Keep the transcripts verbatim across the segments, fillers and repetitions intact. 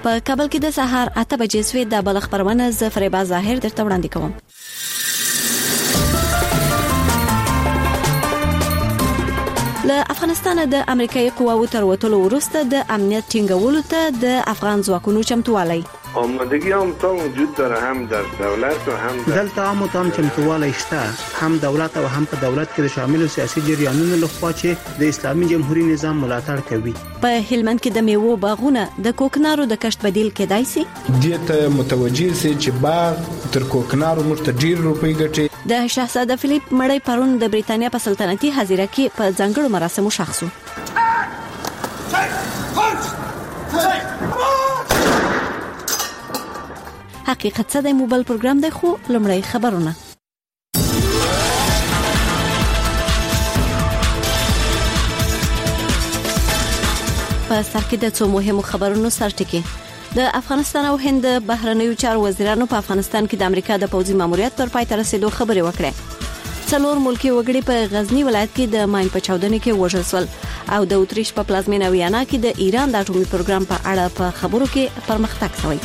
په کابل کې د سهار اته بجې سوي د بل خبرونه ز فریبا ظاهر درته وړاندې کوم. له افغانستان د امریکایي قواو تر وټولو وروسته د امنیت ټینګولو ته د افغان ځواکونو چمتووالی آمادگی هم تام وجود داره، هم در دولت و هم در دلته هم تام چمتووالی شته، هم دولت او هم په دولت کې د شامل سیاسي جریانونو لخوا چې د اسلامي جمهوریت نظام ملاتړ کوي. په هلمند کې د میوو باغونه د کوکنارو د کشت بدیل کېدای شي. دته متوجه سي چې باغ تر کوکنارو مرته ډیر روپۍ ګټي. د شاهزاده فلیپ مړی پرون د بریتانیا په سلطنتي حزیره کې په ځانګړو مراسمو شخصو. حقیقت څه د موبایل پروګرام دی خو لمړی خبرونه. په سر کې د څو مهمو خبرونو سرټکی. د افغانستان او هند بهرنیو چارو وزیرانو په افغانستان کې د امریکا د پوځي ماموریت پر پای ته رسیدو خبرې وکړې. څلور ملکی وګړي په غزنی ولایت کې د ماین په چاودنه کې وژل شول او د اتریش په پلازمینه ویانا کې د ایران د اټومي پروګرام په اړه په خبرو کې پرمختګ شوی.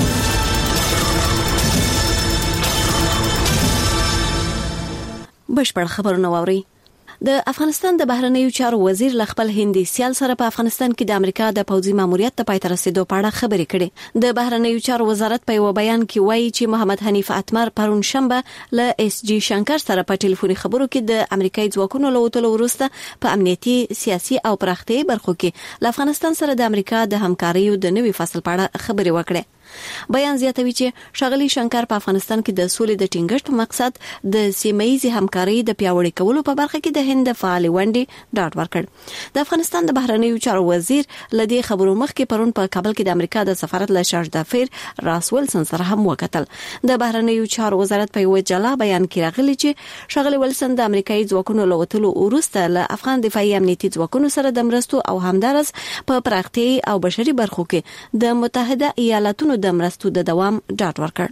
بشپړ خبرونه ووري. د افغانستان د بهرنیو چارو وزیر ل خپل هندي سیال سره په افغانستان کې د امریکا د پوځي ماموریت ته پای ته رسیدو په اړه خبرې کړې. د بهرنیو چارو وزارت په یو بیان کې وایي چې محمد حنیف اتمر پرون شنبه ل اس جی شنکر سره په ټلیفوني خبرو کې د امریکایي ځواکونو له وټولو وروسته په امنیتي، سیاسي او پراختیايي برخو کې ل افغانستان سره د امریکا د همکاریو د نوي فصل په اړه خبرې وکړې. بیان زیاتوي چې شغلی شنکر په افغانستان کې د سولې د ټینګښت مقصد د سیمه‌یزي همکاري د پیاوړي کولو په برخه کې د هند فعال ونډې ډاډ ورکړ. د افغانستان د بهرنیو چارو وزیر لدی خبرو مخکې پرون په کابل کې د امریکا د سفارت له شارج دافیر راس ویلسن سره هم وکتل. د بهرنیو چارو وزارت په یو جلا بیان کې راغلی چې شغلی ویلسن د امریکایي ځواکونو له وټولو وروسته له افغان دفاعي امنیتي ځواکونو سره د مرستو او همدارس په پراختیايي او بشري برخو کې د متحده ایالاتونو د مرستو د دوام ډاډ ورکړ.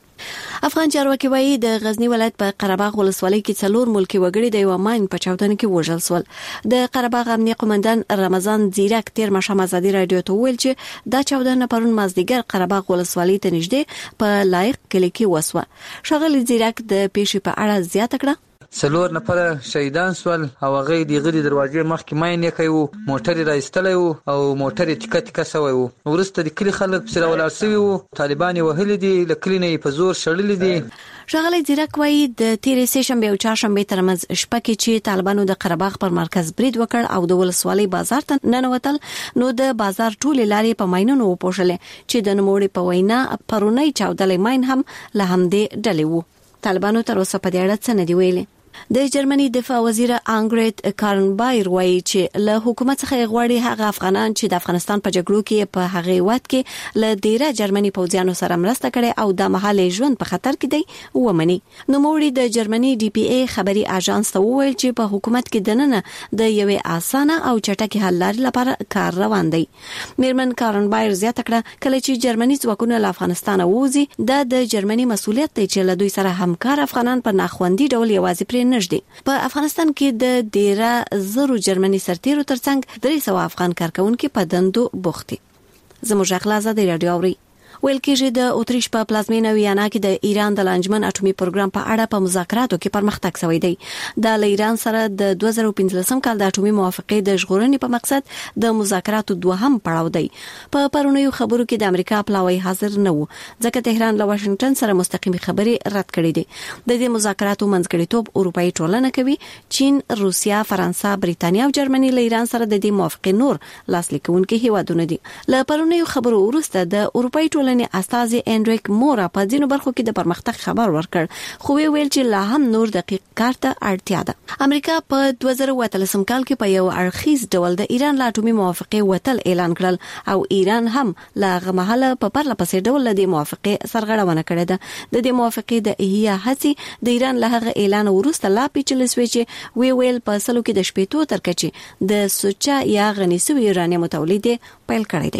افغان چارواکي وایي د غزنی ولایت په قرهباغ ولسوالۍ کې څلور ملکی وګړي د یو ماین په چاودنه کې وژل شول. د قرهباغ امنیه قومندان رمضان زیرک تیر ماښام ازادي رادیو ته ویل چې دا چاودنه پرون مازدیګر قرهباغ ولسوالۍ ته نږدې په لایق کلی کې وسوه. شغلی زیرک د پیښې په اړه زیاته کړه. څلور نفر شهیدان سول او هغه د غړي دروازې مخکې ماین یې کوي، موټر راایستلی وو او موټر یې ټیکه ټیکه سوی وو. ورسته د کلی خلک پسې راولاړ سوي وو، طالبان یې وهلي دي، له کلي نه یې په زور شړلي دي. ښاغلی زیرک وایي د تیرې سه شنبې او چهارشنبې ترمنځ شپه کې چې طالبانو د قرهباغ پر مرکز برید وکړ او د ولسوالۍ بازار ته ننوتل، نو د بازار ټولې لارې په ماینونو وپوښلې چې د نوموړي په وینا پرونی چاودلې ماین هم له همدې ډلې وو. طالبانو تر اوسه په دې اړه څه نه دی ویلي. د جرمني دفاع وزیر انګریت کارنبایر وایي چې له حکومت څخه غواړي هغه افغانان چې د افغانستان په جګړو کې په هغه وخت کې له ډیره جرمني پوځیانو سره مرسته کړې او د مهاله ژوند په خطر کې دی ومني. نو موږ د جرمني ډي پی ای خبري اژانس ته وویل چې په حکومت کې دننه د یوې اسانه او چټکې حل لارې لپاره کار روان دی. میرمن کارنبایر زیاته کړه کله چې جرمني ځواکونه له افغانستان ووځي دا د جرمني مسؤلیت دی چې له دوی سره همکار افغانان په ناخوندي ډول یوازې پر نږدې. په افغانستان کې د ډیره زرو جرمني سرتیرو ترڅنګ درې سوه افغان کارکونکو په دندو بوخت دي. زموږ خپل ازادي رادیو اوري. ویل کېږي د اتریش په پلازمینه ویانا کې د ایران د لانجمن اټومي پروګرام په اړه په مذاکراتو کې پرمختګ شوی دی. د ایران سره د دوه زره پنځلسم کال د اټومي موافقې د ژغورنې په مقصد د مذاکراتو دوهم پړاو دی. په پرونیو خبرو کې د امریکا پلاوی حاضر نه وو ځکه تهران له واشنگټن سره مستقیمي خبرې رد کړې دي. د دې مذاکراتو منځګړیتوب اروپאי ټولنه کوي. چین، روسیا، فرانسه، بریتانیا او جرمني له ایران سره د دې موافقې نور لاسلیکونکي هیوادونه دي. له پرونیو خبرو وروسته د اروپאי ټولنې استازي انډریک مورا په ځینو برخو کې د پرمختګ خبر ورکړ، خو ویل چې لا هم نور دقیق کار ته اړتیا ده. امریکا په دوه زره اتلسم کال کې په یو اړخیز ډول د ایران له اټومي موافقې وتل اعلان کړل او ایران هم لا غمهله په پرله پسې ډول د موافقې سرغړونه کړې ده. د دې موافقې د احیا هڅې د ایران له هغه اعلان وروسته لا پیچلې شوې چې وی ویل په سلو کې د شپېتو تر کچې د سوچا یا غني سوي یورانیم تولید پیل کړی دی.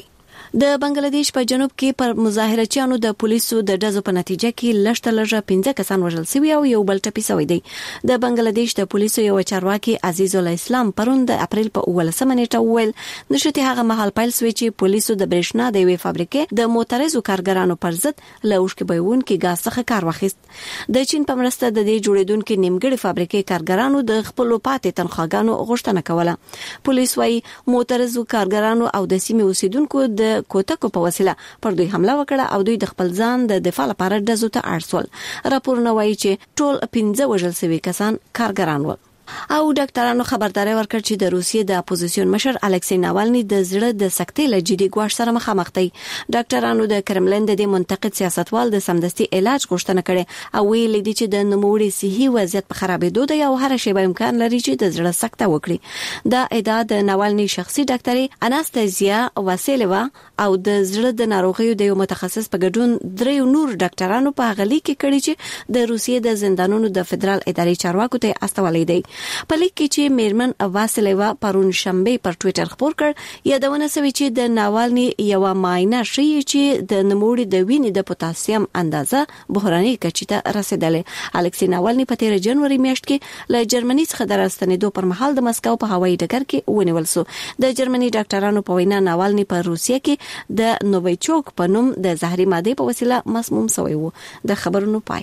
د بنگلاديش په جنوب کې پر مظاهرچیانو د پولیسو د ډزو په نتیجه کې لږ لږه پنځه کسان وژل شوي او یو بل ټپي شوی دی. د بنگلاديش د پولیسو یو چارواکي عزیز الاسلام پرون د اپریل په اولسمه نیټه وویل نشته هغه مهال پیل شوی چې پولیسو د برېښنا د یوې فابریکې د موټریزو کارګرانو پر ضد لوشک بيون کې غاز څخه کار واخیست. د چین په مرسته د دې جوړیدونکو نیمګړي فابریکې کارګرانو د خپل پاتې تنخواګانو غوښتنه کوله. پولیس وايي موټریزو کارګرانو او د سیمې اوسیدونکو د کوټکو په وسیله پر دوی حمله وکړه او دوی د خپل ځان د دفاع لپاره ډزو ته اړ شول. راپورونه وايي چې ټول پنځه وژل شوي کسان کارګران ول. او ډاکټرانو خبرداري ورکړ چې د روسیې د اپوزیسیون مشر الکسی ناوالني د زړه د سکتې له جدي ګواښ سره مخامخ دي. ډاکټرانو د کرملین د منتقد سیاستوال د سمدستي علاج غوښتنه کړې او ویل دي چې د نوموړي صحي وضعیت په خرابېدو دی او هر شی به امکان لري چې د زړه سکته وکړي. دا ادعا د ناوالني شخصي ډاکټري اناستازیا واسیلوا او د زړه د ناروغیو د یو متخصص په ګډون دریو نور ډاکټرانو په غلي کې کړي چې د روسیې د زندانونو د فدرال اداري چارواکو ته استولې دي. په لیک کې چې میرمن واسیلوا پرون شنبه پر ټوئیټر خبر کړ یادونه شوی چې د ناوالني یو معاینه شي چې د نموړي د وینې د پوتاسیم اندازه بحراني کچې ته رسیدلې. الکسی ناوالني په تیر جنوري میاشت کې له جرمني څخه د راستنېدو پر مهال د مسکو په هوایي ډګر کې ونیول شو. د جرمني ډاکټرانو په وینا ناوالني په روسیې کې د نوویچوک په نوم د زهري ماده په وسیله مسموم شوی وو. د خبرونو پای.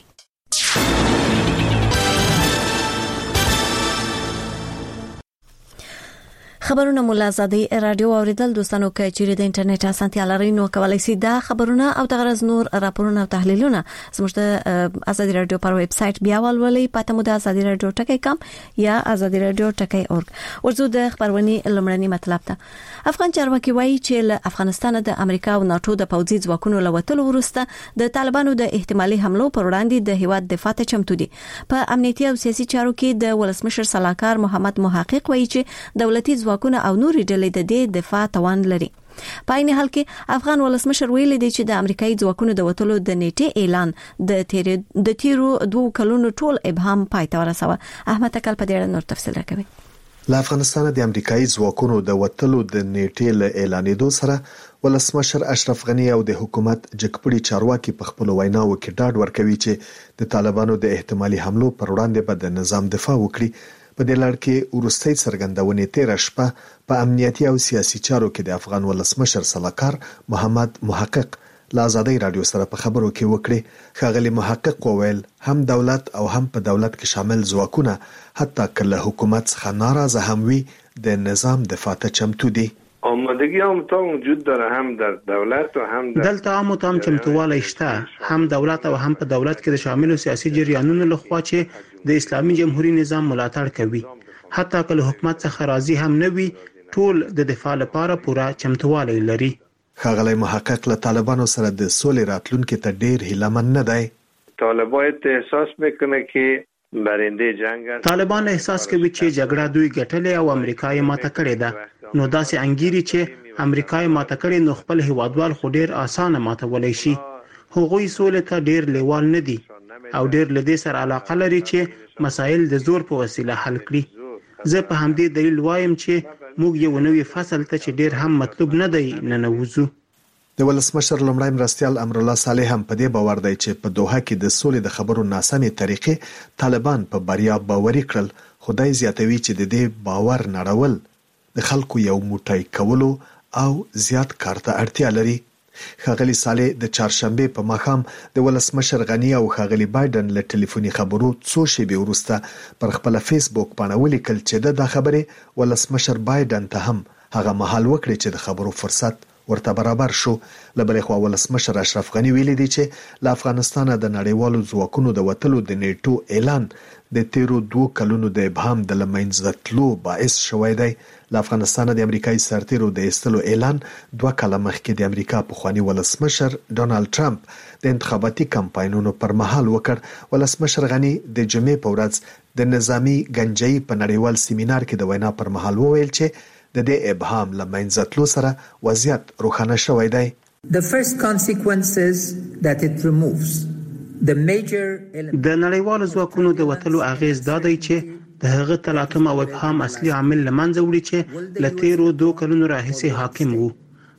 خبرونه مولا زادي رادیو اوریدل دوستانو کې چې د انټرنیټ اسانتیا لري نو کولای شئ دا خبرونه او د غرض نور راپورونه او تحلیلونه زموږ د ازادي رادیو پر ویب سټ بیا ولولئ پته مو د ازادي رادیو ټکی کم یا ازادي رادیو ټکی اورګ. ورزو د خبرونی لمړنی مطلب ته افغان چارواکي وایي چې له افغانستان د امریکا او ناتو د پوځي ځواکونو لوتلو وروسته د طالبانو د احتمالي حملو پر وړاندې د هیواد دفاع ته چمتو دي. په امنیتي او سیاسي چارو کې د ولسمشر صلاحکار محمد محقق وایي چې دولتي ځواکونه او نوري ډلې د دې دفاع توان لري. په عین حال کې افغان ولسمشر ویل دي چې د امریکایي ځواکونو د وټلو د نیټه اعلان د تیر د تیرو دوه کلونو ټول ابهام پای ته ورسوه. احمد تکل په دې اړه نور تفصیل راکوي. له افغانستان د امریکایي ځواکونو د وټلو د نیټه له اعلانېدو سره ولسمشر اشرف غنی او د حکومت جګپړي چارواکي په خپل ویناو کې ډاډ ورکوي چې د طالبانو د احتمالي حملو پر وړاندې به د نظام دفاع وکړي. په دې لړ کې ورستۍ څرګندونې تیر شپه په امنیتي او سیاسي چارو کې د افغان ولسمشر صلاحکار محمد محقق له ازادي رادیو سره په خبرو کې وکړي. ښاغلي محقق وویل هم دولت او هم په دولت کې شامل ځواکونه حتی کله حکومت څخه ناراضه هم وي د نظام دفاع ته چمتو دي. آمادگی هم تا وجود داره هم در دولت و هم در دلته هم تام چمتوالی شته هم دولت او هم په دولت کې د شامل سیاسي جریانونو لخوا چې د اسلامي جمهوریت نظام ملاتړ کوي. حتی کله حکومت څخه راضي هم نه وي ټول د دفاع لپاره پوره چمتوالی لري. ښاغلی محقق له طالبانو سره د سولې راتلونکي ته ډیر هیلهمن نه دی. طالبان احساس میکنه که برنده جنگ است. طالبان احساس کوي چې جګړه دوی ګټلې او امریکا یې ماته کړې ده. نو داسې انګيري چې امریکا یې ماته کړې نو خپل هیوادوال خو ډیر اسانه ماتولای شي. هغوی سولې ته ډیر لیوال نه دي او ډیر لدې سره علاقه لري چې مسایل د زور په وسیله حل کړي. زه په همدې دلیل وایم چې موږ یو نوې فصل ته چې ډیر هم مطلوب نه دی ننوځو. د ولسمشر لومړی مرستیال امر الله صالح هم په دې باور دی چې په دوحه کې د سولې د خبرو ناسمې طریقې طالبان په بریا باوري کړل. خدای زیاتوي چې د دې باور نړول د خلکو یو موټی کولو او زیات کار ته اړتیا لري. ښاغلي صالح د چهارشنبه په ماښام د ولسمشر غنی او ښاغلي بایدن له ټلیفوني خبرو څو شېبې وروسته پر خپل فیسبوک باندې ولیکل چې د خبرې ولسمشر بایدن ته هم هغه مهال وکړي چې د خبرو فرصت ورته برابر شو. لبل خو ولسمشر اشرف غنی ویلي دی چې له افغانستان د نړیوالو ځواکونو د وټلو د نیټو اعلان د تیرو دوه کلونو د ابهام د لمنځه تلو باعث شوی دی. له افغانستان د امریکایي سرتیرو د ایستلو اعلان دوه کاله مخکې د امریکا پخوانی ولسمشر ډونالد ټرمپ د انتخاباتي کمپاینونو پر مهال وکړ. ولسمشر غنی د جمعې په ورځ د نظامی گنجئی په نړیوال سیمینار کې د وینا پر مهال وویل چې د دې ابهام لمنځه تلو سره وضعیت روښانه شوی دی. The first consequences that it removes the major د نړیوالو ځواکونو د وټلو اغیز دا دی چې د هغه تلاطم او ابهام اصلي عامل لمنځه وړي چې لتیرو دوه کلونو راهیسې حاکم وو.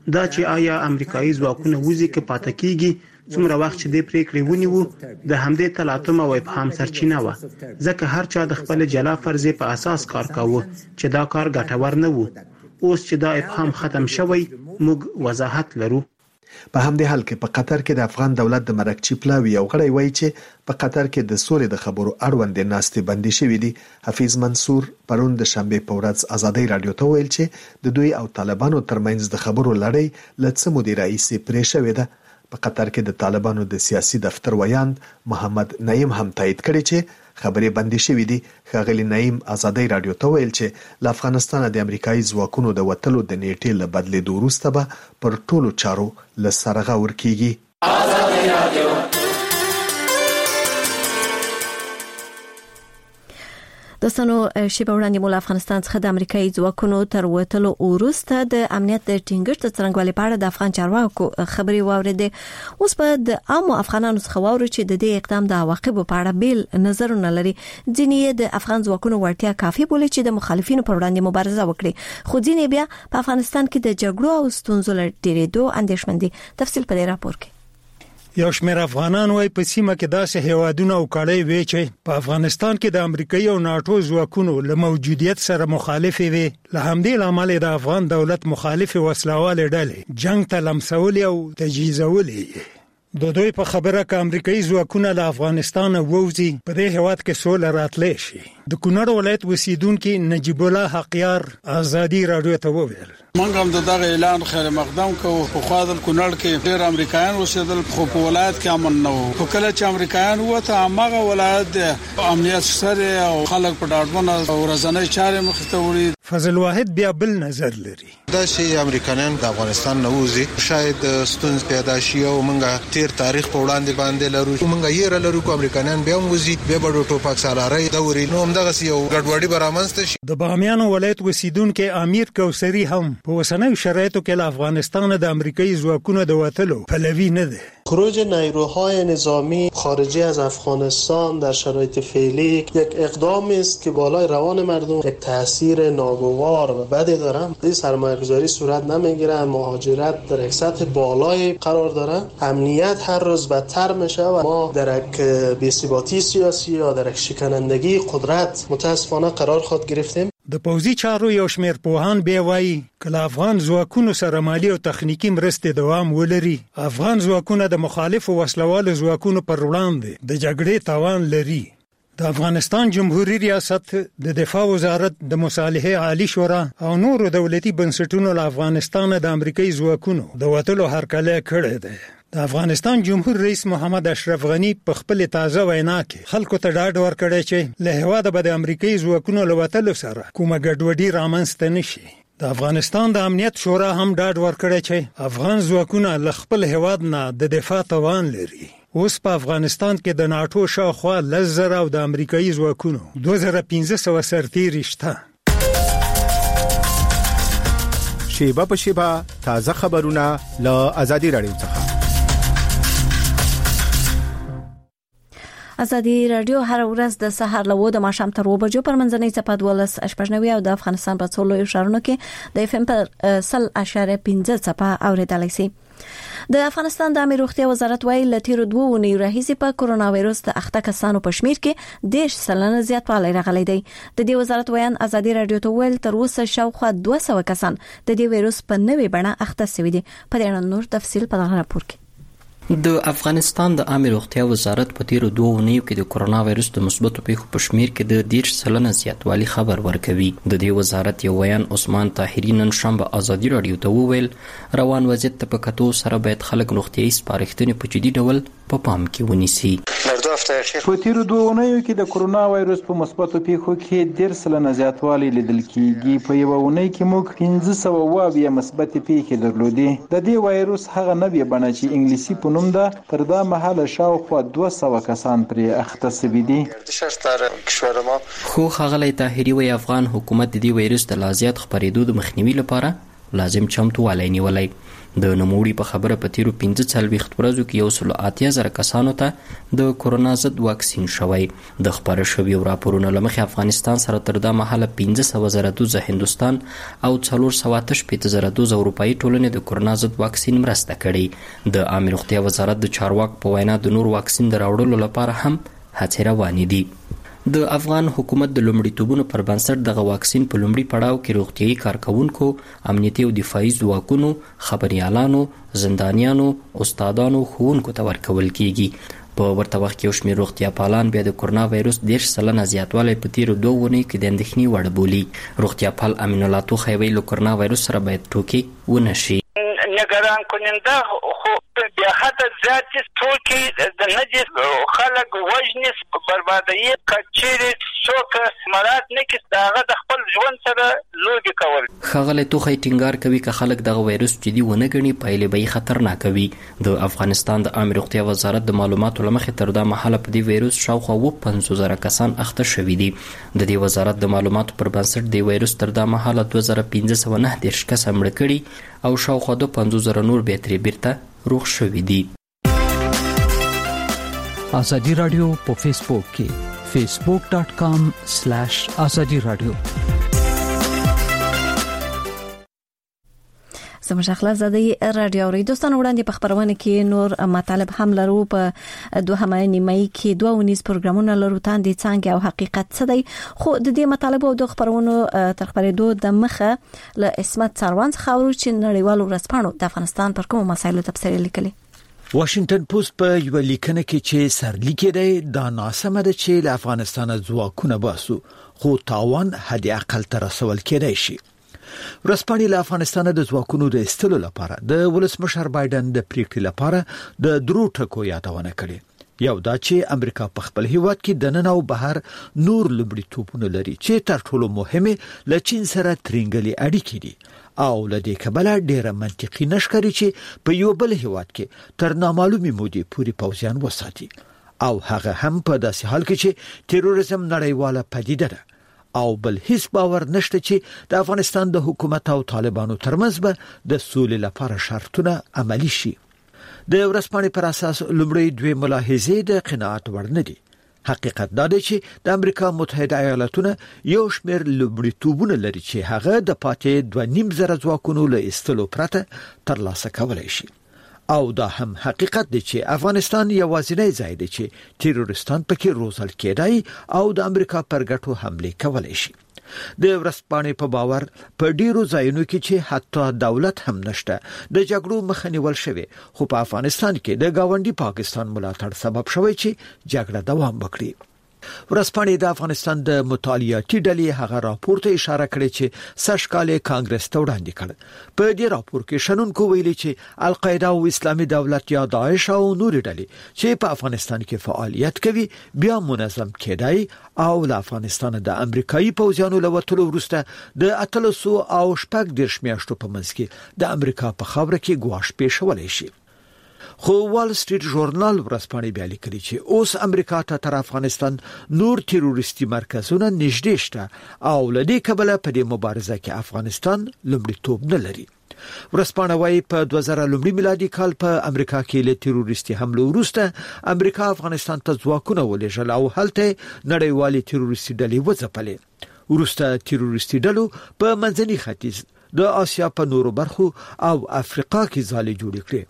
دا چې آیا امریکایي ځواکونه وځي کې پاتې کیږي څومره وخت چې د پریکړې ونیو د همدې تلاطم او ابهام سرچینه و ځکه هر چا د خپل جلا فرضیې په اساس کار کاوه چې دا کار ګټور نه و. اوس چې دا ابهام ختم شوی موږ وضاحت لرو. په همدې حال کې په قطر کې د افغان دولت د مرکچی پلاوی یو غړی وایي چې په قطر کې د سولې د خبرو اړوند ناستې بندي شوې دي. حفیظ منصور پرون د شنبه په ورځ ازادي رادیو ته ویل چې د دوی او طالبانو ترمنځ د خبرو لړۍ لڅ مودې راځي پرې شوې ده. په قطر کې د طالبانو د سیاسي دفتر ویاند محمد نعیم هم تایید کړی چې خبرې بندي شوې دي. ښاغلي نعیم ازادي رادیو ته ویل چې له افغانستان د امریکایي ځواکونو د وټلو د نیټې له بدلېدو وروسته به پر ټولو چارو له سرغه ورکیږي. ازادي رادیو دوستانو شیبه وړاندې مول افغانستان څخه د امریکایي ځواکونو تر وټلو وروسته د امنیت د ټینګښت څرنګوالي په اړه د افغان چارواکو خبري واوریدې. اوس په د عامو افغانانو څخه واورو چې د دې اقدام د عواقبو په اړه بیل نظرونه لري. ځینې د افغان ځواکونو وړتیا کافي بولي چې د مخالفینو پر وړاندې مبارزه وکړي، خو ځینې بیا په افغانستان کې د جګړو او ستونزو لړ ډیرېدو اندېښمن دي. تفصیل په دې راپور کې. یو شمېر افغانان وای په سیمه کې داسې هیوادونه او کړي وی چې په افغانستان کې د امریکایي او ناتو ځواکونو له موجودیت سره مخالف وي. له همدې لامل د افغان دولت مخالف وسلواله ډلې جنگ ته لمسول او تجهیزول. د دوی په خبره ک امریکایي ځواکونه له افغانستان ووزي په دې هیواد کې سوله راتلی شي. د کونړ ولایت اوسیدونکو نجیب الله حقیار ازادي رادیو ته وویل موږ هم دغه اعلان خیر مقدم کوو. په خاطر کونړ کې ډېر امریکایان اوسېدل، خو په ولایت کې امن نه وو. په کله چې امریکایان وته هغه ولایت امنیت سره او خلک په ډاډمنه ورځنۍ چارې مخ ته وړي. فضل واحد بیا بل نظر لري. دا چې امریکایان د افغانستان نه وځي شاید ستونزې پیدا شي او موږ تیر تاریخ په وړاندې باندې لرو. موږ یې لرو کو امریکایان بیا وځي بیا به ټوپک سالاري دوري نو همدغه یو ګډوډي برامنځته شي. د بامیان ولایت اوسیدونکو امیر کوثری هم په وسنوي شرایطو کې له افغانستان د امریکایي ځواکونو د وټلو پلوی نه ده. خروج نیروهای نظامی خارجی از افغانستان در شرایط فعلی یک اقدامی است که بالای روان مردم یک تاثیر ناگوار و بدی داره. این سرمایه‌گذاری صورت نمیگیره، مهاجرت در یک سطح بالای قرار داره، امنیت هر روز بدتر میشه و ما در یک بی‌ثباتی سیاسی یا در یک شکنندگی قدرت متاسفانه قرار خود گرفتیم. د پوځي چارو یو شمېر پوهان بیا وایي کله افغان ځواکونو سره مالی او تخنیکی مرستې دوام ولري افغان ځواکونه د مخالفو وسلوالو ځواکونو پر وړاندې د جګړې توان لري. د افغانستان جمهوریت ریاست د دفاع وزارت د مصالحه عالی شورا او نورو دولتي بنسټونو له افغانستان د امریکایي ځواکونو د وټلو هرکلی کړی دی. د افغانستان جمهور رئیس محمد اشرف غنی په خپل تازه وینا کې خلکو ته ډاډ ورکړی چې له هواده به د امریکایي ځواکونو له وټلو سره کومه ګډوډي رامنځته نشي. د افغانستان د امنیت شورا هم ډاډ ورکړی چې افغان ځواکونه له خپل هواد نه د دفاع توان لري. اوس په افغانستان کې د ناتو شاوخوا لس زره او د امریکایي ځواکونو دوه زره پنځه سوه سرتیري شته. شیبه په شیبه تازه خبرونه له ازادي رادیو څخه. ازادي رادیو هر ورځ د سحر لوو د ماښام تر اوه بجو پر منځنۍ صفحه دولس شپږنوي او د افغانستان په څلورو ښارونو کې د اف ام پر سل اشاره پنځه صفحه اوریدلای شي. د افغانستان د امنیت روغتیا وزارت وایي لتیر دوه ونی راهیسي په کورونا وایروس د اخته کسانو په شمیر کې دیش سلنه زیاتوالی راغلی دی. د دې وزارت ویان ازادي رادیو ته ویل تر اوسه شاوخوا دوه سوه کسان د دې وایروس په نوې بڼه اخته شوي دي. په دې اړه نور تفصیل په دغه راپور کې. د افغانستان د عامه روغتیا وزارت په تیرو دوه اونیو کې د کورونا وایروس د مثبتو پیښو په شمیر کې د دیرش سلنه زیاتوالی خبر ورکوي. د دې وزارت یو ویان عثمان طاهری نن شنبه ازادي رادیو ته وویل روان وضعیت ته په کتو سره باید خلک روغتیایي سپارښتنې په جدي ډول په پام کې ونیسي. په تیرو دوه اونیو کې د کورونا وایروس په مثبتو پیښو کې دیرش سلنه زیاتوالی لیدل کیږي. په یو اونۍ کې موږ پنځه سوه اووه مثبتې پیښې درلودې. د دې وایروس هغه نوې بڼه چې انګلیسي په نوم ده تر دا مهاله شاوخوا دوه سوه کسان پرې اخته شوي دي. خو ښاغلی طاهري وایي افغان حکومت د دې وایروس د لا زیات خپرېدو د مخنیوي لپاره لازم چمتووالی نیولی. د نوموړي په خبره په تیرو پنځه څلوېښت ورځو کې یو سل اتیا زره کسانو ته د کورونا ضد واکسین شوی. د خپاره شویو راپورونو له مخې افغانستان سره تر دا مهاله پنځه سوه زره دوزه هندوستان او څلور سوه اته شپېته زره دوزه اروپایي ټولنې د کورونا ضد واکسین مرسته کړې. د عامه روغتیا وزارت د چارواکو په وینا د نور واکسین د راوړلو لپاره هم هڅې روانې دي. د افغان حکومت د لومړیتوبونو پر بنسټ دغه واکسین په لومړي پړاو کې روغتیايي کارکوونکو، امنیتي او دفاعي ځواکونو، خبریالانو، زندانیانو، استادانو، ښوونکو ته ورکول کیږي. په ورته وخت کې یو شمېر روغتیا پالان بیا د کورونا وایرس دېرش سلنه زیاتوالی په تیرو دوه اونیو کې د اندېښنې وړ بولي. روغتیا پال امین الله توخی وایي له کورونا وایرس سره باید ټوکې ونه شي. نگران کننده خو بیا حد زیاتی ټوکې د نجس خلک وژني بربادوي کچېرې څوک مراد نه کړي د هغه د خپل ژوند سره لوبې کول. ښاغلی توخی ټینګار کوي که خلک دغه وایرس جدي ونه ګڼي پایلې به یې خطرناکه وي. د افغانستان د عامه روغتیا وزارت د معلوماتو له مخې تر دا مهاله په دې وایرس شاوخوا اووه پنځوس زره کسان اخته شوي دي. د دې وزارت د معلوماتو پر بنسټ د وایرس تر دا مهاله دوه زره پنځه سوه نهه دېرش کسه مړه کړي او شاوخوا دوه پنځوس زره نور بیا ترې بیرته روغ شوي دي. ازادي راډیو په فیسبوک کې فیسبوک ډاٹ کام سلیش ازادي راډیو. زموږ اخلاص زده رادیو اوري دوستان وړاندې په خبرونه کې نور مطالب هم لرو. په دوهمه نیمه کې دوه ونیز پروګرامونه لرو تاندې څنګه او حقیقت څه دی، خو د دې مطالب او د خبرونو تر خبرېدو د مخه له اسمت سروان څخه ورو چې نړیوالو ورځپاڼو د افغانستان پر کومو مسایلو تبصرې لیکلي. واشنگټن پوسټ په یو لیکنه کې چې سرلیکي دی دا ناسمه ده چې له افغانستان ځواکونه باسو خو تاوان حد اقل تر رسول کېدای شي. ورځپاڼې له افغانستان د ځواکونو د ایستلو لپاره د ولسمشر بایدن د پریکړې لپاره د درو ټکو یادونه کړې. یو دا چې امریکا په خپل هیواد کې د نن او بهر نور لومړیتوبونه لري چې تر ټولو مهمه له چین سره ترنګلي اړیکې دي او له دې کبله ډېر منطقي نشکري چې په یو بل هیواد کې تر نامعلومي مودې پورې پوځیان وساتي او هغه هم په داسې حال کې چې تروریزم نړیواله پدیده ده او بل هیڅ باور نشته چې د افغانستان د حکومت او طالبانو ترمنځ به د سولې لپاره شرطونه عملی شي. د ورځپاڼې پر اساس لومړی دوی ملاحظې د قناعت وړ نه دي. حقیقت دا دی چې د امریکا متحده ایالاتونه یو شمېر لومړیتوبونه لري چې هغه د پاتې دوه نیم زره ځواکونو له ایستلو پرته ترلاسه کولای شي. او دا هم حقیقت دی چې افغانستان یوازینی ځای دی چې تروریستان پکې روزل کېدای او د امریکا پر ګټو حمله کولای شي. د ورځپاڼې په باور په ډیرو ځایونو کې چې حتی دولت هم نشته د جګړو مخه نیول شوی خو په افغانستان کې د گاونډي پاکستان ملاتړ سبب شوی چې جګړه دوام وکړي. ورځپاڼې د افغانستان د مطالعاتي ډلې هغه راپور ته اشاره کړې چې سږکال کانګرس ته وړاندې کړ. په دې راپور کې شنونکو ویلي چې القاعده او اسلامي دولت یا داعش او نور ډلې چې په افغانستان کې فعالیت کوي بیا منظم کېدای او له افغانستان د امریکایي پوځیانو له وټلو وروسته د اتلسو او شپږ دیرش میاشتو په منځ کې د امریکا په خاوره کې ګواښ پیښولی شي. خو وال سټریټ ژورنال ورځپاڼې بیا لیکلي چې اوس امریکا ته تر افغانستان نور تروریستي مرکزونه نږدې شته او له دې کبله په دې مبارزه کې افغانستان لومړیتوب نه لري. ورځپاڼه وايي په دوه زره لومړي میلادي کال په امریکا کې له تروریستي حملو وروسته امریکا افغانستان ته ځواکونه ولېږل او هلته نړیوالې تروریستي ډلې وځپلې. وروسته تروریستي ډلو په منځني ختیځ، د آسیا په نورو برخو او افریقا کې ځالې جوړې کړې.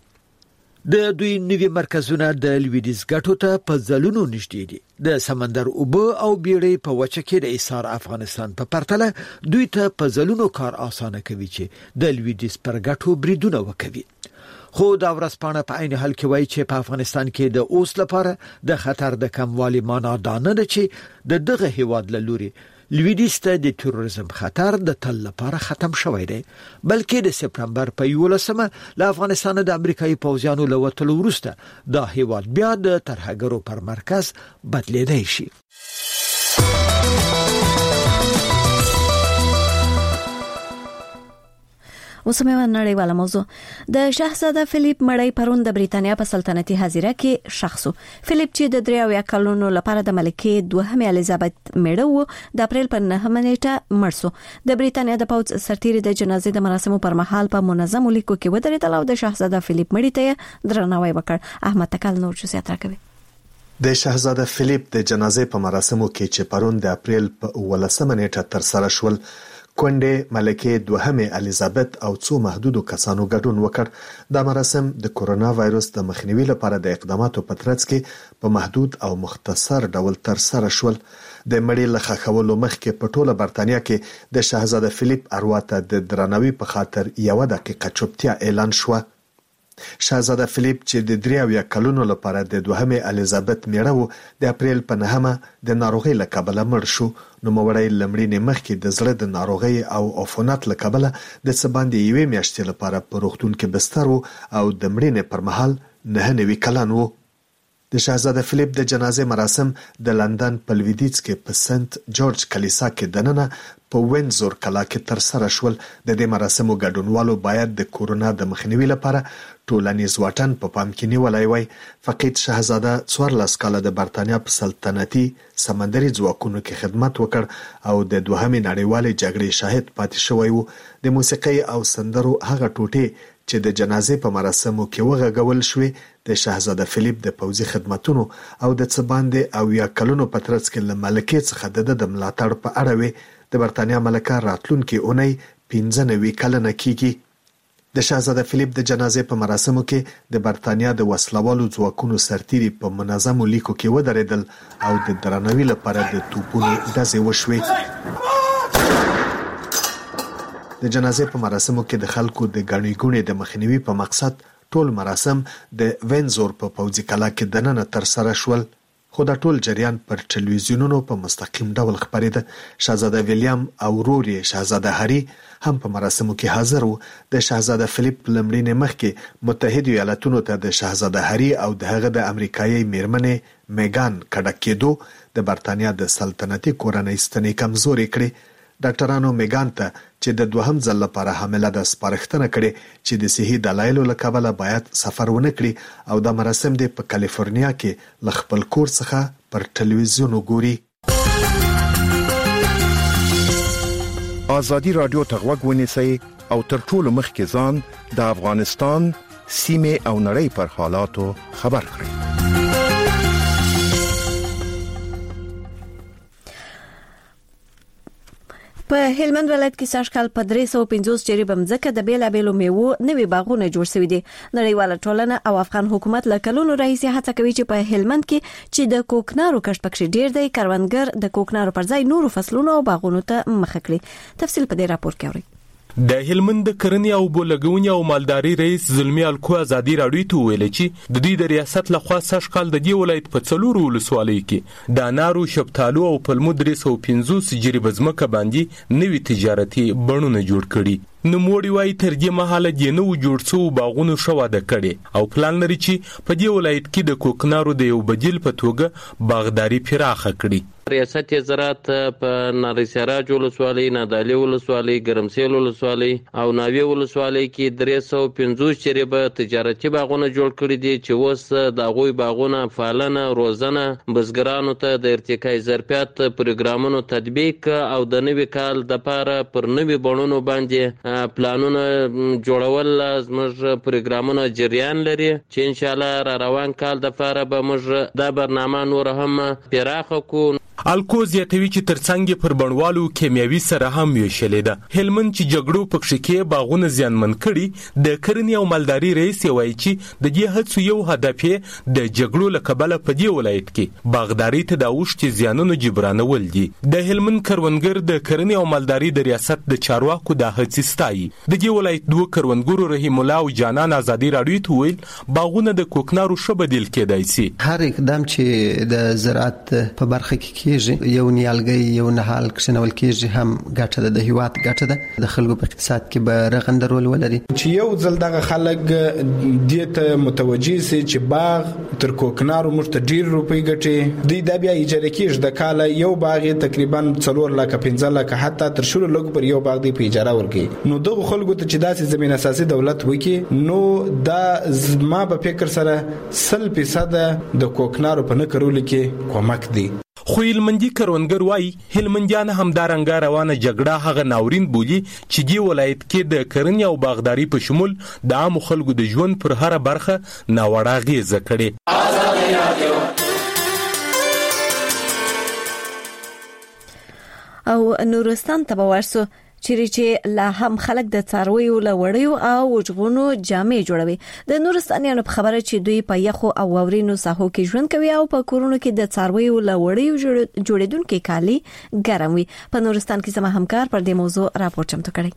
د دوی نوي مرکزونه د لویدیز ګټو ته په ځلونو نږدې دي. د سمندر اوبه او بیړۍ په وچه کې د ایثار افغانستان په پرتله دوی ته په ځلونو کار اسانه کوي چې د لویدیز پر ګټو بریدونه وکوي. خو دا ورځپاڼه په عین حال کې وایي چې په افغانستان کې د اوس لپاره د خطر د کموالي معنا دا نه ده چې د دغه هیواد له لوري لویدیز ته د تروریزم خطر د تل لپاره ختم شوی دی، بلکې د سپتمبر په یولسمه له افغانستان د امریکایي پوځیانو له وتلو وروسته دا هیواد بیا د ترهګرو پر مرکز بدلیدای شي. اوس مې نړیواله موضوع د شاهزاده فلیپ مړی پرون د بریتانیا په سلطنتي حاضره کې شخصو. فلیپ چې د درې اویا کلونو لپاره د ملکې دوهمې الیزابت میړه و د اپریل په نهمه نیټه مړ شو. د بریتانیا د پوځ سرتیری د جنازې د مراسمو پر مهال په منظم لیکو کې ودرېدل او د شاهزاده فلیپ مړی ته درناوی وکړ. احمد تکل نور جزئیات راکوي. د شاهزاده فلیپ د جنازې په مراسمو کې چې پرون د اپریل په ولسمه نیټه تر سره شول، کونډې ملکې دوهمې الیزابت او څو محدودو کسانو ګډون وکړ. دا مراسم د کورونا وایروس د مخنیوي لپاره د اقداماتو په ترڅ کې په محدود او مختصر ډول تر سره شول. د مړي له ښخولو مخکې په ټوله برتانیا کې د شاهزاده فلیپ اروا ته د درناوي په خاطر یو دقیقه چوپتیا اعلان شوه. شاهزاده فلیپ چې د درې اویا کلونو لپاره د دوهمې الیزابت میړه و د اپریل په نهمه د ناروغۍ له کبله مړ شو. نوموړی له مړینې مخکې د زړه د ناروغۍ او عفونت له کبله د څه باندې یوې میاشتې لپاره په روغتون کې بستر و او د مړینې پر مهال نهه نوي کلن و. د شاهزاده فلیپ د جنازې مراسم د لندن په لویدیځ کې په سنت جورج کلیسا کې دننه په وینزور کلا کې تر سره شول. د دې مراسمو ګډونوالو باید د کورونا د مخنیوي لپاره ټولنیز واټن په پام کې نیولی وای. فقید شاهزاده څوارلس کاله د برتانیا په سلطنتي سمندري ځواکونو کې خدمت وکړ او د دوهمې نړیوالې جګړې شاهد پاتې شوی و. د موسیقۍ او سندرو هغه ټوټې چې د جنازې په مراسمو کې وغږول شوې د شاهزاده فلیپ د پوځي خدمتونو او د څه باندې او یا کلونو په ترڅ کې له ملکې څخه د ملاتړ په اړه وي. د برتانیا ملکه راتلونکي اونۍ پنځه نوي کلنه کیږي. د شاهزاده فلیپ د جنازې په مراسمو کې د برتانیا د وسلوالو ځواکونو سرتیري په منظمو لیکو کې ودرېدل او د درناوي لپاره د توپونو ډزې وشوې. د جنازې په مراسمو کې د خلکو د ګڼې ګوڼې د مخنیوي په مقصد ټول مراسم د وینزور په پوځي کلا کې دننه تر سره شول. خو دا ټول جریان پر ټلویزیونونو په مستقیم ډول خپرېده. شاهزاده ویلیام او ورور یې شاهزاده هری هم په مراسمو کې حاضر وو. د شاهزاده فلیپ له مړینې مخکې متحده ایالاتونو ته د شاهزاده هری او د هغه د امریکایي میرمنې میګان کډه کېدو د برتانیا د سلطنتي کورنۍ ستنې کمزورې کړې. ډاکټرانو میګان ته چې د دوهم ځل لپاره حامله ده سپارښتنه کړې چې د صحي دلایلو له کبله باید سفر ونه کړي او دا مراسم د په کالیفورنیا کې له خپل کور څخه پر ټلویزیون وګوري. ازادي رادیو ته غوږ ونیسئ او تر ټولو مخکې ځان د افغانستان سیمې او نړۍ پر حالاتو خبر کړئ. په هلمند ولایت کې سږکال په درې سوه پنځوس جریبه مځکه د بیلابیلو میوو نوي باغونه جوړ شوي دي. نړیواله ټولنه او افغان حکومت له کلونو راهیسې هڅه کوي چې په هلمند کې چې د کوکنارو کښت پکې ډیر دی، کروندګر د کوکنارو پر ځای نورو فصلونو او باغونو ته مخه کړي. تفصیل په دې راپور کې اورئ. د هلمند د کرنې او بولګونې او مالداري رئیس زلمی الکو ازادي راډیو ته ویل چې د دې د ریاست لخوا سږکال د دې ولایت په څلورو ولسوالیو کې د انارو، شفتالو او پلمو درې سوه پنځوس جریبه ځمکه باندې نوي تجارتي بڼونه جوړ کړي. نوموړي وايي تر دې مهاله د نوو جوړ شوو باغونو ښه واده کړې او پلان لري چې په دې ولایت کې د کوکنارو د یو بدیل په توګه باغداري پراخه کړي. ریاست زراعت په ناری سراج ولسوالۍ، نادعلي ولسوالۍ، ګرمسیل ولسوالۍ او ناوې ولسوالۍ کې درې سوه پنځوس جریبه تجارتي باغونه جوړ کړي دي چې اوس د هغوی باغونه پالنه، روزنه، بزګرانو ته د ارتقاء ظرفیت پروګرامونو تطبیق او د نوي کال دپاره پر نوي بڼونو باندې پلانونه جوړول زموږ پروګرامونه جریان لري چې ان شاء الله را روان کال دپاره به موږ دا برنامه نور هم پراخه کړو. الکو زیاتوي چې ترڅنګ پر بڼوالو کیمیاوي سره هم ویشلې ده. هلمند چې جګړو پکښې کې باغونه زیانمن کړي، د کرنې او مالداري رئیس وایي چې د دې هڅو یو هدف یې د جګړو له کبله په دې ولایت کې باغداري ته د اوښتې زیانونو جبرانول دي. د هلمند کروندګر د کرنې او مالداري د ریاست د چارواکو د هڅې ستایي. د دې ولایت دوه کروندګرو رحیم الله او جانان ازادي راډیو ته ویل باغونه د کوکنارو ښه بدیل کېدای شي. هر اقدام چې د زراعت په برخه کې کیږي، یو نیالګي یو نهال کښنول کیږي، هم ګټه ده، د هیواد ګټه ده، د خلکو په اقتصاد کې به رغنده رول ولري. چې یو ځل دغه خلک دې ته متوجي سي چې باغ تر کوکنارو مرته ډیر روپۍ ګټي، دوی دا بیا اجاره کیږي، د کال یو باغ تقریبا څلور لکه پنځه لکه حتی تر شلو لږ پر یو باغ دی په اجاره ورکړي. نو دغه خلکو ته چې داسې زمين اساسي دولت وکړي، نو دا ما په فکر سره سل فیصد د کوکنارو په نه کولو کې کومک دی. خو هلمندي کروندګر وایي هلمندیان همدارنګه روانه جګړه هغه ناورین بولي چې دی ولایت کې د کرنې او باغداري په شمول د عام خلکو د ژوند پر هر برخه ناوړه اغیزه کړې. او نورستان ته ورسو چیرې چې لا هم خلک د څارویو لوړیو او وجغونو جامې جوړوي. د نورستانیانو په خبره چې دوی په یخو او واورینو ساحو کې ژوند کوي او په کورونو کې د څارویو لوړیو جوړیدونکو کالي ګرم وي. په نورستان کې زما همکار پر دې موضوع راپور چمتو کړی.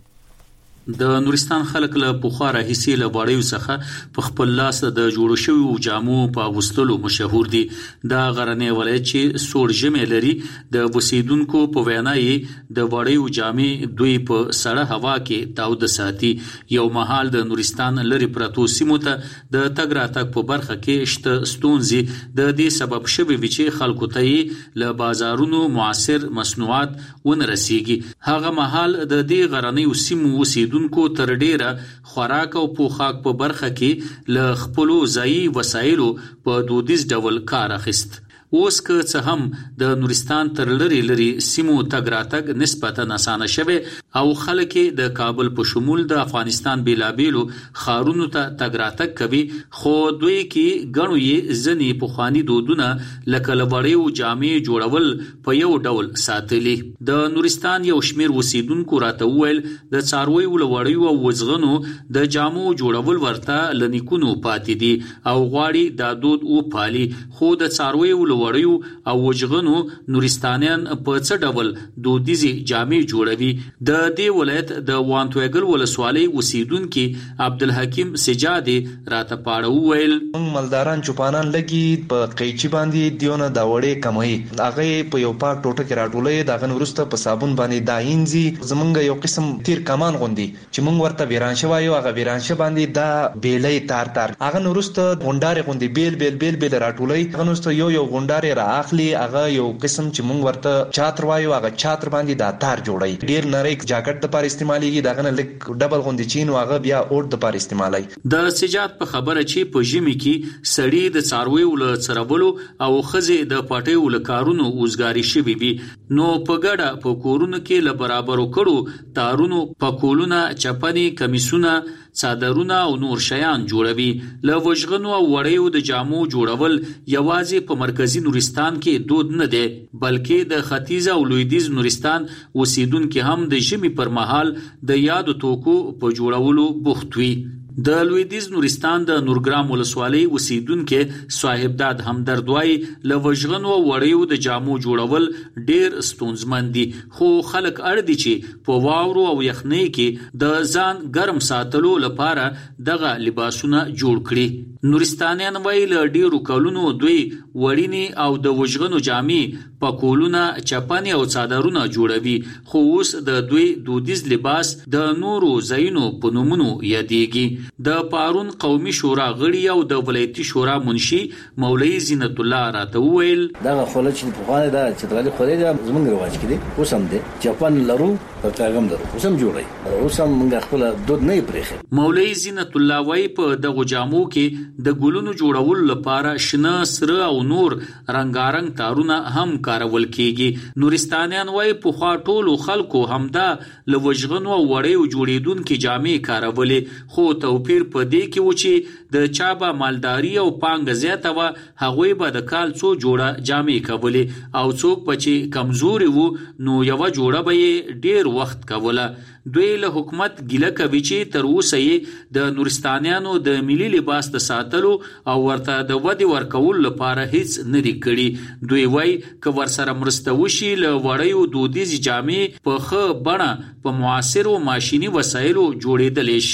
د نورستان خلک له پوخاره حصے له باړیو څخه په خپل لاس د جوړو شویو جامو په اغوستلو مشهور دي. دا غرنې ولایت چې سوړ ژمي لري، د وسیدونکو په وینا یې د باړیو جامې دوی په سړه هوا کې تاود ساتي. یو مهال د نورستان لري پرتو سیمو ته د تګ راتګ په برخه کې شته ستونزې د دې سبب شوي وي چې خلکو ته یې له بازارونو معاصر مصنوعات ونرسيږي. هغه مهال د دې غرنیو سیمو وسیدونکو دونکو تر ډیره خوراک او پوخاک په برخه کې له خپلو ځایي وسایلو په دودیز ډول کار اخیست. اوس که څه هم د نورستان تر لري لري سیمو تګ راتګ نسبتا اسانه شوه او خلک د کابل په شمول د افغانستان بیلابیلو خارونو ته تګ راتګ کوي، خو دوی کې غنو یې ځنی په خواني دودونه لکه لوړیو جامې جوړول په یو ډول ساتلي. د نورستان یو شمیر وسیدونکو راته ویل د څارویو لوړیو او وزغنو د جامو جوړول ورته لنیکونو پاتې دي او غواړي دا دود او پالي. خو د څارویو وړیو او وجغنو نورستانیان په څه ډول دودیزي جامې جوړوي. د دې ولایت د وانتوګل ولسوالۍ اوسیدونکو عبدالحکیم سجادي راته پاړو ویل مالداران چوپانان لګي په قیچي باندې دیونه دا وړې کموي، هغه په یو پاک ټوټه کې راټولې دغه ورسته په صابون باندې داینځي. زمونږ یو قسم تیر کمان غوندي چې مونږ ورته ویرانشه وایو، هغه ویرانشه باندې دا بیلې تار تار هغه ورسته غونډارې غوندي بیل بیل بیل بیل راټولې، هغه ورسته یو یو غونډارې را اخلي، هغه یو قسم چې مونږ ورته چاتر وایو، هغه چاتر باندې دا تار جوړي. ډیر نری جاکټ د پاره استعماليږي، دغه نه لیک ډبل غوندي چین واغه بیا اوټ د پاره استعمالای. د سجاد په خبره چې په ژمي کې سړی د څارویو له څرولو او خزه د پټیو له کارونو اوسګاری شوی وي، نو په ګډه په کورونو کې له برابرو کړو تارونو پکولونه چپنی کمیسونه څادرونه او نور شیان جوړوي. له وژغنو او وړیو د جامو جوړول یوازې په مرکزی نورستان کې دود نه دی، بلکې د ختیځ او لویدیځ نورستان اوسیدونکو هم د ژمي پر مهال د یادو توکو په جوړولو بوخت وي. د لویدیځ نورستان د نورګرام ولسوالۍ اوسیدونکو صاحبداد همدرد وایي له وژغنو او وړیو د جامو جوړول ډیر ستونزمن دي، خو خلک اړ دي چې په واورو او یخنۍ کې د ځان ګرم ساتلو لپاره دغه لباسونه جوړ کړي. نورستانیان وایي له ډیرو کلونو دوی وړینې او د وژغنو جامې پکولونه چپنې او څادرونه جوړوي، خو اوس د دوی دودیز لباس د نورو ځایونو په نومونو یادېږي. د پارون قومي شورا غړي او د ولایتي شورا منشي مولوی زینت الله راته ویل دا خلک چې په خانه دا چې ترالي خوري دا زمونږ رواج کړي، اوس هم دي جاپان لرو په تاګم درو اوس هم جوړي، اوس هم موږ خپل دود نه پرېخي. مولوی زینت الله وایي په دغه جامو کې د ګلونو جوړول لپاره شنه سره او نور رنگارنګ تارونه هم کارول کیږي. نورستانیان وایي په خوا ټولو خلکو همدا لوجغنو او وړیو جوړیدونکو جامې کارولې، خو توپیر په دې کې و چې د چا به مالداري او پانګه زیاته وه، هغوی به د کال څو جوړه جامې کولې او څوک به چې کمزوري وو نو یوه جوړه به یې ډیر وخت کوله. دوی له حکومت ګیله کوي چې تر اوسه یې د نورستانیانو د ملي لباس د ساتلو او ورته د ودې ورکولو لپاره هیڅ نه دي کړي. دوی وایي که ورسره مرسته وشي له وړیو دودیزې جامې په ښه بڼه په معاصرو ماشیني وسایلو جوړېدلی شي.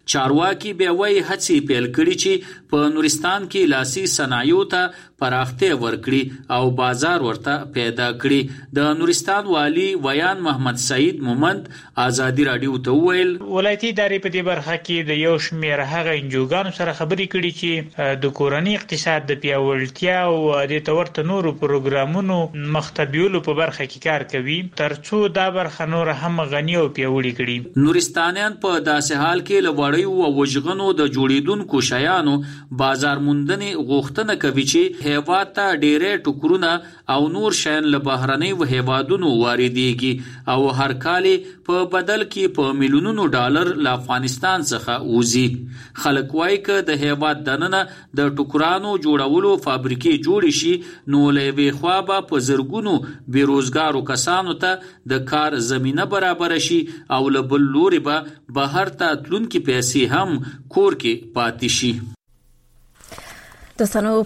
چارواکي بیا وایي هڅې پیل کړي چې په نورستان کې لاسي صنایعو ته پراختیا ورکړي او بازار ورته پیدا کړي. د نورستان والی ویان محمد سعید مومند ازادي رادیو ته وویل ولایتي ادارې په دې برخه کې د یو شمېر هغه انجوګانو سره خبرې کړي چې د کورنۍ اقتصاد د پیاوړتیا او د تورته نورو پروګرامونو مختبیولو په برخه کې کار کوي ترڅو دا برخه نور هم غنی او پیاوړي کړي. نورستانیان په داسې حال کې لوړیو او وژغنو د جوړیدونکو شیانو بازار موندنې غوښتنه کوي چې هیواد ته ډېرې ټوکرونه او نور شیان له بهرنیو هیوادونو واردېږي او هر کال په بدل کې په میلیونونو ډالر له افغانستان څخه وځي. خلک وایي چې د هیواد دننه د ټوکرانو جوړولو فابریکې جوړې شي نو له یوې خوا به په زرګونو بیروزګارو کسانو ته د کار زمینه برابر شي او له بل لوري به بهر ته تلونکي پیسې هم کور کې پاتې شي. د سنو